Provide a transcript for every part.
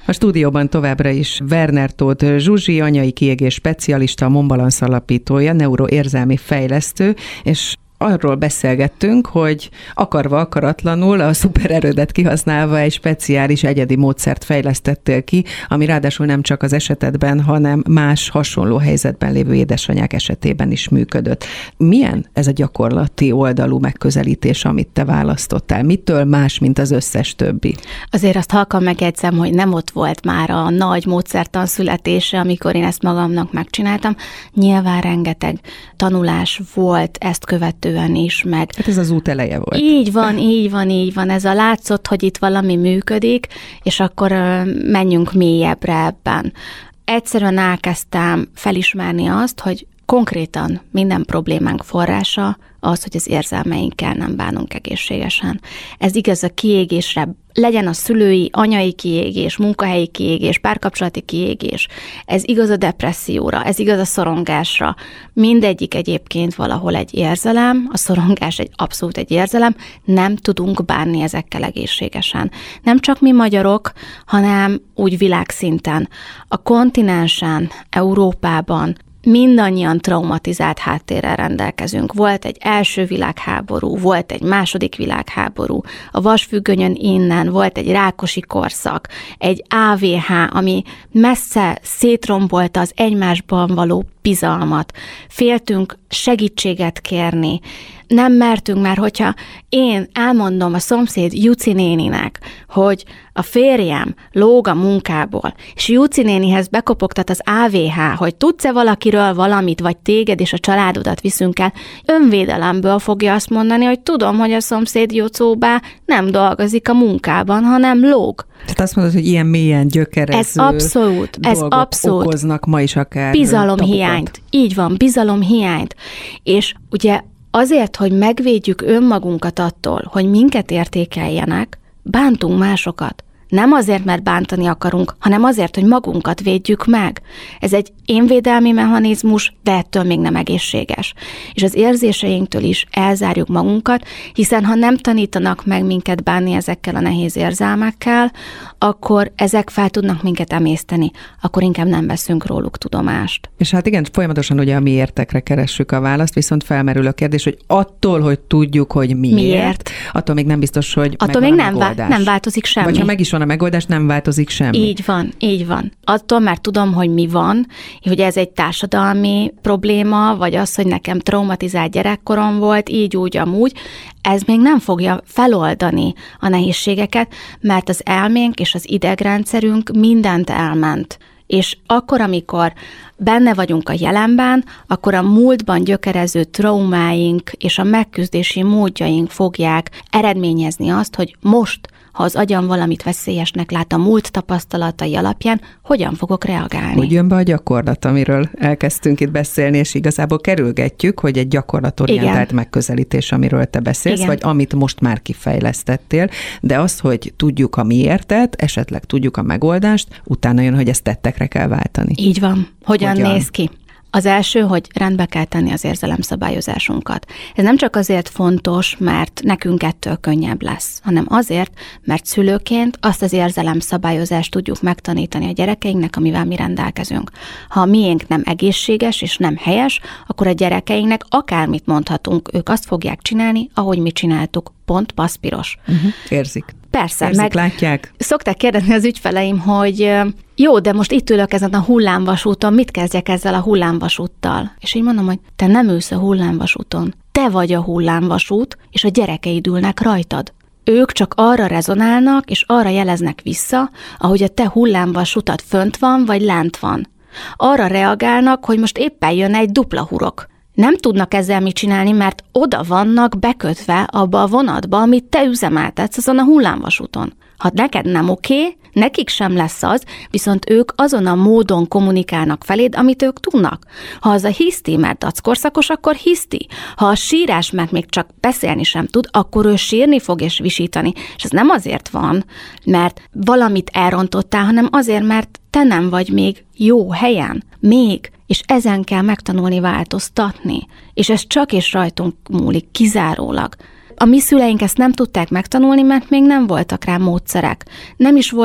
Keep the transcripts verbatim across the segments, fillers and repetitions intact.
A stúdióban továbbra is Werner Tóth Zsuzsi, anyai kiégés specialista, a Monbalance alapítója, neuroérzelmi fejlesztő, és arról beszélgettünk, hogy akarva akaratlanul a szupererődet kihasználva egy speciális egyedi módszert fejlesztettél ki, ami ráadásul nem csak az esetedben, hanem más hasonló helyzetben lévő édesanyák esetében is működött. Milyen ez a gyakorlati oldalú megközelítés, amit te választottál? Mitől más, mint az összes többi? Azért azt halkan megjegyzem, hogy nem ott volt már a nagy módszertan születése, amikor én ezt magamnak megcsináltam. Nyilván rengeteg tanulás volt ezt követő is meg. Hát ez az út eleje volt. Így van, így van, így van. Ez a látszott, hogy itt valami működik, és akkor menjünk mélyebbre ebben. Egyszerűen elkezdtem felismerni azt, hogy konkrétan minden problémánk forrása az, hogy az érzelmeinkkel nem bánunk egészségesen. Ez igaz a kiégésre, legyen a szülői, anyai kiégés, munkahelyi kiégés, párkapcsolati kiégés, ez igaz a depresszióra, ez igaz a szorongásra. Mindegyik egyébként valahol egy érzelem, a szorongás egy abszolút egy érzelem, nem tudunk bánni ezekkel egészségesen. Nem csak mi magyarok, hanem úgy világszinten. A kontinensen, Európában mindannyian traumatizált háttérrel rendelkezünk. Volt egy első világháború, volt egy második világháború, a vasfüggönyön innen volt egy rákosi korszak, egy á vé há, ami messze szétrombolta az egymásban való bizalmat. Féltünk segítséget kérni, nem mertünk, mert hogyha én elmondom a szomszéd Juci néninek, hogy a férjem lóg a munkából, és Juci nénihez bekopogtat az á vé há, hogy tudsz-e valakiről valamit, vagy téged és a családodat viszünk el, önvédelemből fogja azt mondani, hogy tudom, hogy a szomszéd Jocóbá nem dolgozik a munkában, hanem lóg. Tehát azt mondod, hogy ilyen mélyen gyökerező ez abszolút, ez abszolút okoznak ma is akár bizalomhiányt. Így van, bizalomhiányt. És ugye azért, hogy megvédjük önmagunkat attól, hogy minket értékeljenek, bántunk másokat. Nem azért, mert bántani akarunk, hanem azért, hogy magunkat védjük meg. Ez egy énvédelmi mechanizmus, de ettől még nem egészséges. És az érzéseinktől is elzárjuk magunkat, hiszen ha nem tanítanak meg minket bánni ezekkel a nehéz érzelmekkel, akkor ezek fel tudnak minket emészteni, akkor inkább nem veszünk róluk tudomást. És hát igen, folyamatosan ugye a miértekre keressük a választ, viszont felmerül a kérdés, hogy attól, hogy tudjuk, hogy miért, miért? attól még nem biztos, hogy attól még nem, vá- nem változik semmi. Vagy ha meg is van a megoldás, nem változik semmi. Így van, így van. Attól, mert tudom, hogy mi van, hogy ez egy társadalmi probléma, vagy az, hogy nekem traumatizált gyerekkorom volt, így, úgy, amúgy, ez még nem fogja feloldani a nehézségeket, mert az elménk és az idegrendszerünk mindent elment. És akkor, amikor benne vagyunk a jelenben, akkor a múltban gyökerező traumáink és a megküzdési módjaink fogják eredményezni azt, hogy most, ha az agyam valamit veszélyesnek lát a múlt tapasztalatai alapján, hogyan fogok reagálni. Hogy jön be a gyakorlat, amiről elkezdtünk itt beszélni, és igazából kerülgetjük, hogy egy gyakorlatorientált Igen. megközelítés, amiről te beszélsz, Igen. vagy amit most már kifejlesztettél, de az, hogy tudjuk a miértet, esetleg tudjuk a megoldást, utána jön, hogy ezt tettekre kell váltani. Így van. Hogyan, Hogyan? néz ki? Az első, hogy rendbe kell tenni az érzelemszabályozásunkat. Ez nem csak azért fontos, mert nekünk ettől könnyebb lesz, hanem azért, mert szülőként azt az érzelemszabályozást tudjuk megtanítani a gyerekeinknek, amivel mi rendelkezünk. Ha a miénk nem egészséges és nem helyes, akkor a gyerekeinknek akármit mondhatunk, ők azt fogják csinálni, ahogy mi csináltuk. Pont paszpiros. Uh-huh. Érzik. Persze. Érzik, meg látják. Szokták kérdezni az ügyfeleim, hogy jó, de most itt ülök ezen a hullámvasúton, mit kezdjek ezzel a hullámvasúttal? És így mondom, hogy te nem ülsz a hullámvasúton. Te vagy a hullámvasút, és a gyerekeid ülnek rajtad. Ők csak arra rezonálnak, és arra jeleznek vissza, ahogy a te hullámvasutat fönt van, vagy lent van. Arra reagálnak, hogy most éppen jön egy dupla hurok. Nem tudnak ezzel mit csinálni, mert oda vannak bekötve abba a vonatba, amit te üzemeltetsz azon a hullámvasúton. Ha neked nem oké, nekik sem lesz az, viszont ők azon a módon kommunikálnak feléd, amit ők tudnak. Ha az a hiszti, mert dackorszakos, akkor hiszti. Ha a sírás, mert még csak beszélni sem tud, akkor ő sírni fog és visítani. És ez nem azért van, mert valamit elrontottál, hanem azért, mert te nem vagy még jó helyen. Még. És ezen kell megtanulni változtatni. És ez csak és rajtunk múlik, kizárólag. A mi szüleink ezt nem tudták megtanulni, mert még nem voltak rá módszerek. Nem is volt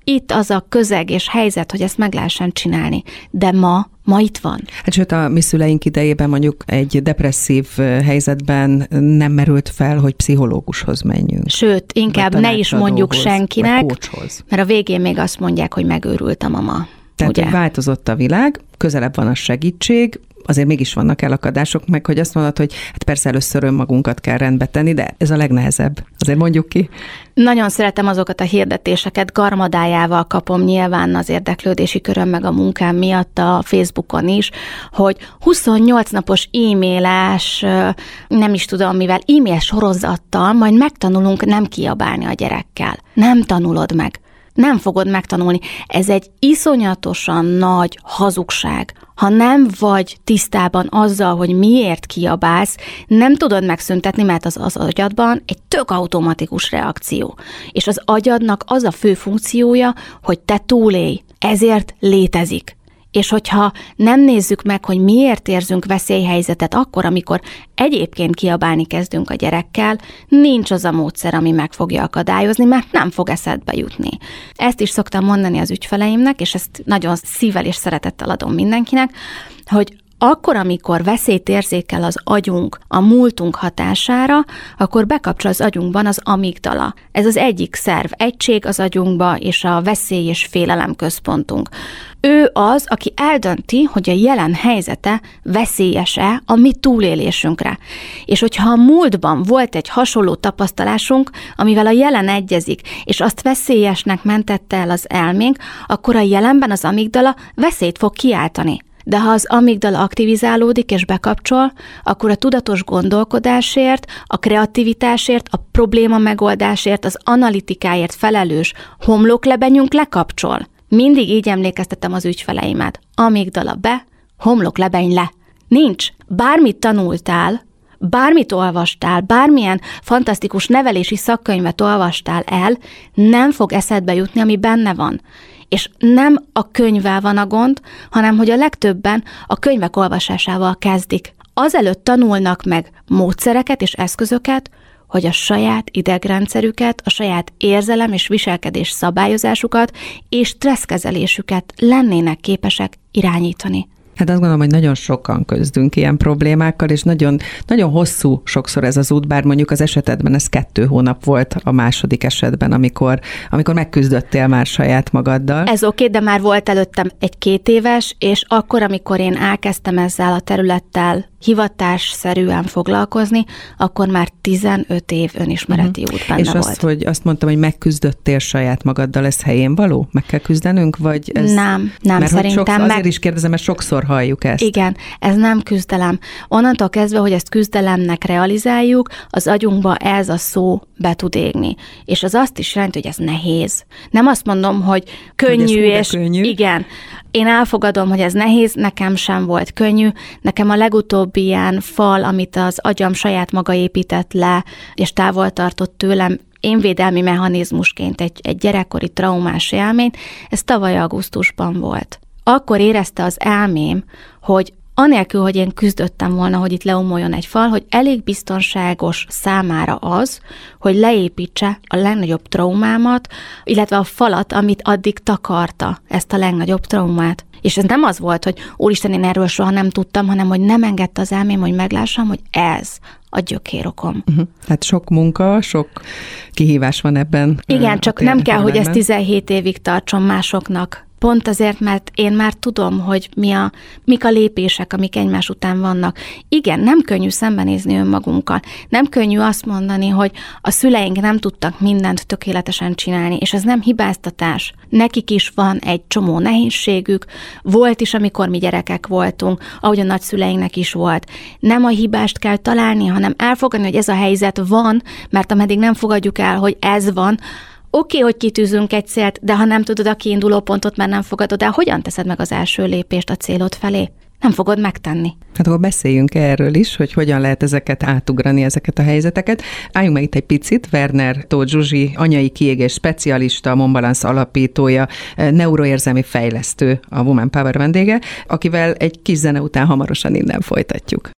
itt az a közeg és helyzet, hogy ezt meg lehessen csinálni. De ma Ma itt van. Hát sőt, a mi szüleink idejében mondjuk egy depresszív helyzetben nem merült fel, hogy pszichológushoz menjünk. Sőt, inkább ne is mondjuk senkinek, mert a végén még azt mondják, hogy megőrült a mama. Tehát, ugye? Hogy változott a világ, közelebb van a segítség, azért mégis vannak elakadások, meg hogy azt mondod, hogy hát persze először önmagunkat kell rendbe tenni, de ez a legnehezebb. Azért mondjuk ki. Nagyon szeretem azokat a hirdetéseket, garmadájával kapom nyilván az érdeklődési köröm meg a munkám miatt a Facebookon is, hogy huszonnyolc napos e-mailes, nem is tudom mivel, e-mail sorozattal majd megtanulunk nem kiabálni a gyerekkel. Nem tanulod meg. Nem fogod megtanulni. Ez egy iszonyatosan nagy hazugság. Ha nem vagy tisztában azzal, hogy miért kiabálsz, nem tudod megszüntetni, mert az az agyadban egy tök automatikus reakció. És az agyadnak az a fő funkciója, hogy te túlélj. Ezért létezik. És hogyha nem nézzük meg, hogy miért érzünk veszélyhelyzetet akkor, amikor egyébként kiabálni kezdünk a gyerekkel, nincs az a módszer, ami meg fogja akadályozni, mert nem fog eszedbe jutni. Ezt is szoktam mondani az ügyfeleimnek, és ezt nagyon szívvel és szeretettel adom mindenkinek, hogy akkor, amikor veszélyt érzékel az agyunk a múltunk hatására, akkor bekapcsol az agyunkban az amigdala. Ez az egyik szerv egység az agyunkba, és a veszély és félelem központunk. Ő az, aki eldönti, hogy a jelen helyzete veszélyes-e a mi túlélésünkre. És hogyha a múltban volt egy hasonló tapasztalásunk, amivel a jelen egyezik, és azt veszélyesnek mentette el az elménk, akkor a jelenben az amigdala veszélyt fog kiáltani. De ha az amigdala aktivizálódik és bekapcsol, akkor a tudatos gondolkodásért, a kreativitásért, a probléma megoldásért, az analitikáért felelős homloklebenyünk lekapcsol. Mindig így emlékeztetem az ügyfeleimet. Amigdala be, homloklebeny le. Nincs. Bármit tanultál, bármit olvastál, bármilyen fantasztikus nevelési szakkönyvet olvastál el, nem fog eszedbe jutni, ami benne van. És nem a könyvvel van a gond, hanem hogy a legtöbben a könyvek olvasásával kezdik. Azelőtt tanulnak meg módszereket és eszközöket, hogy a saját idegrendszerüket, a saját érzelem és viselkedés szabályozásukat és stresszkezelésüket lennének képesek irányítani. Hát azt gondolom, hogy nagyon sokan küzdünk ilyen problémákkal, és nagyon, nagyon hosszú sokszor ez az út, bár mondjuk az esetedben ez kettő hónap volt a második esetben, amikor, amikor megküzdöttél már saját magaddal. Ez oké, okay, de már volt előttem egy két éves, és akkor, amikor én elkezdtem ezzel a területtel hivatásszerűen foglalkozni, akkor már tizenöt év önismereti uh-huh. út benne és volt. És azt, hogy azt mondtam, hogy megküzdöttél saját magaddal, ez helyén való? Meg kell küzdenünk? Vagy ez... Nem, nem, mert szerintem sokszor, meg... Azért is kérdezem, mert sokszor halljuk ezt. Igen, ez nem küzdelem. Onnantól kezdve, hogy ezt küzdelemnek realizáljuk, az agyunkba ez a szó be tud égni. És az azt is jelenti, hogy ez nehéz. Nem azt mondom, hogy könnyű, hogy és könnyű. Igen. Én elfogadom, hogy ez nehéz, nekem sem volt könnyű. Nekem a legutóbbi ilyen fal, amit az agyam saját maga épített le, és távol tartott tőlem, én védelmi mechanizmusként egy, egy gyerekkori traumás élmény, ez tavaly augusztusban volt. Akkor érezte az elmém, hogy anélkül, hogy én küzdöttem volna, hogy itt leomoljon egy fal, hogy elég biztonságos számára az, hogy leépítse a legnagyobb traumámat, illetve a falat, amit addig takarta, ezt a legnagyobb traumát. És ez nem az volt, hogy úristen, én erről soha nem tudtam, hanem hogy nem engedte az elmém, hogy meglássam, hogy ez a gyökérokom. Uh-huh. Hát sok munka, sok kihívás van ebben. Igen, csak nem kell, hogy ez tizenhét évig tartson másoknak. Pont azért, mert én már tudom, hogy mi a, mik a lépések, amik egymás után vannak. Igen, nem könnyű szembenézni önmagunkkal. Nem könnyű azt mondani, hogy a szüleink nem tudtak mindent tökéletesen csinálni, és ez nem hibáztatás. Nekik is van egy csomó nehézségük, volt is, amikor mi gyerekek voltunk, ahogy a nagyszüleinknek is volt. Nem a hibást kell találni, hanem elfogadni, hogy ez a helyzet van, mert ameddig nem fogadjuk el, hogy ez van, Oké, okay, hogy kitűzünk egy célt, de ha nem tudod a kiinduló pontot, mert nem fogadod el, hogyan teszed meg az első lépést a célod felé? Nem fogod megtenni. Hát akkor beszéljünk erről is, hogy hogyan lehet ezeket átugrani, ezeket a helyzeteket. Álljunk meg itt egy picit. Werner Tóth Zsuzsi, anyai kiégés specialista, Monbalance alapítója, neuroérzelmi fejlesztő, a Woman Power vendége, akivel egy kis zene után hamarosan innen folytatjuk.